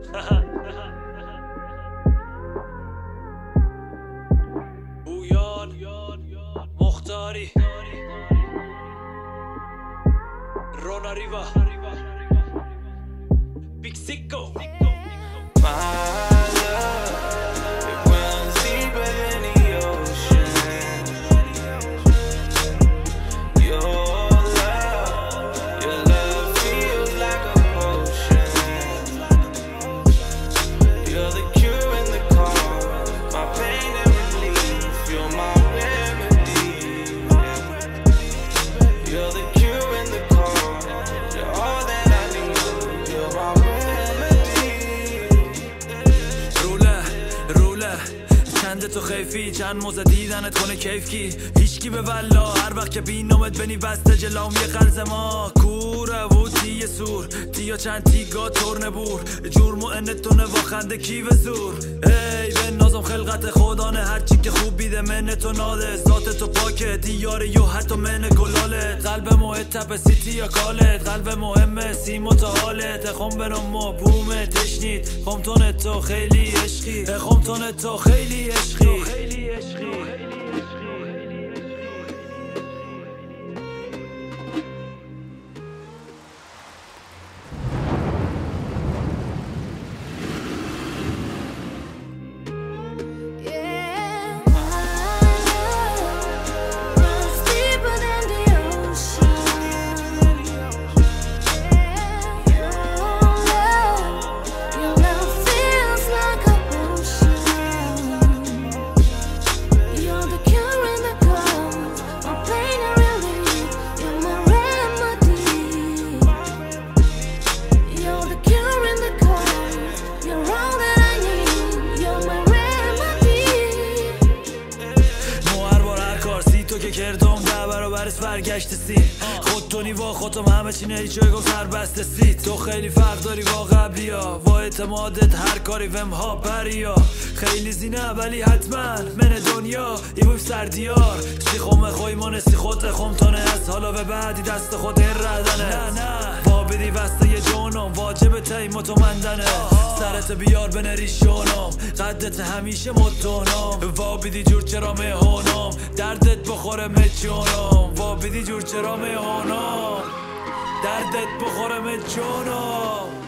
بویان مختاری روناریوا بیگ سیکو چند تو خیفی چند موزه دیدنت کنه کیف کی هیچکی به والله هر وقت که بینامت بنی بسته جلام یه قلز ما کوره و تیه سور تیا چند تیگا ترنه بور جرم و انتونه واخنده کی به زور ای به نازم خلقت خدانه هرچی که خوب بیده منه تو ناده ذات تو پاکه دیاره یو حتی منه گلالت قلب محتب سیتی یا کالت قلب مهمه سیم و تا حالت خم برم ما بومه تشنید خمتون تو خیلی عشقی خمتون تو خیلی عشقی تو که کردم ده برابرش برگشت سین خودتونی وا خودم همه چی نیچه گفت سر بسته سید تو خیلی فرق داری با قبلی ها با اعتمادت هر کاری وم ها بری ها خیلی زینه ولی حتما من دنیا ای بوی سردیار سی خومه خوی مانسی خود خمتانه از حالا به بعدی دست خود ردنه نه با بدی وسته یه جانم واجب تیم تو مندنه سرت بیار بنری شانم قدت همیشه مدونم وا بیدی جور چرا مهانم دردت بخوره مجانم وا بیدی جور چرا مهانم دردت بخوره مجانم